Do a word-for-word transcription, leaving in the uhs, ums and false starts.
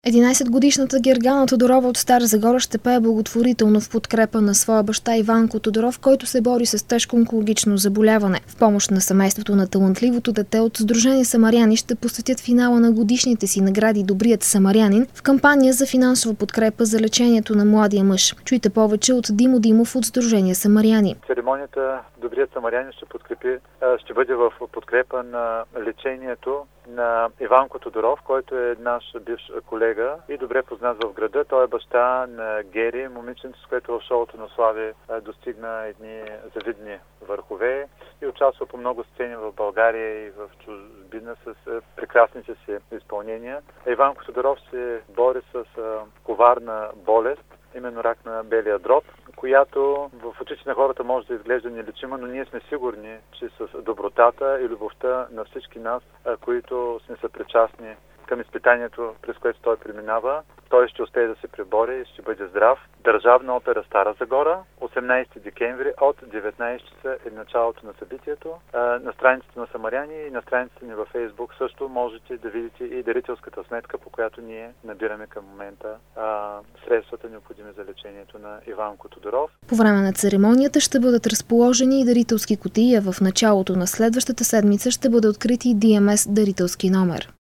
единайсетгодишната Гергана Тодорова от Стара Загора ще пее благотворително в подкрепа на своя баща Иванко Тодоров, който се бори с тежко онкологично заболяване. В помощ на семейството на талантливото дете от Сдружение Самаряни ще посветят финала на годишните си награди Добрият самарянин в кампания за финансова подкрепа за лечението на младия мъж. Чуйте повече от Димо Димов от Сдружение Самаряни. Церемонията Добрият самарянин ще подкрепи, ще бъде в подкрепа на лечението на Иванко Тодоров, който е наш бивш колега и добре познат в града. Той е баща на Гери, момиченце, с което в шоуто на Слави достигна едни завидни върхове и участва по много сцени в България и в чужбина с прекрасните си изпълнения. Иванко Тодоров се бори с коварна болест, именно рак на белия дроб, която в очите на хората може да изглежда нелечима, но ние сме сигурни, че с добротата и любовта на всички нас, които сме съпричастни към изпитанието, през което той преминава, той ще успее да се пребори и ще бъде здрав. Държавна опера Стара Загора, осемнайсети декември от деветнайсет часа е началото на събитието. На страницата на Самаряни и на страницата ни във Фейсбук също можете да видите и дарителската сметка, по която ние набираме към момента а, средствата, необходими за лечението на Иванко Тодоров. По време на церемонията ще бъдат разположени и дарителски кутии, а в началото на следващата седмица ще бъде открит и Ди Ем Ес дарителски номер.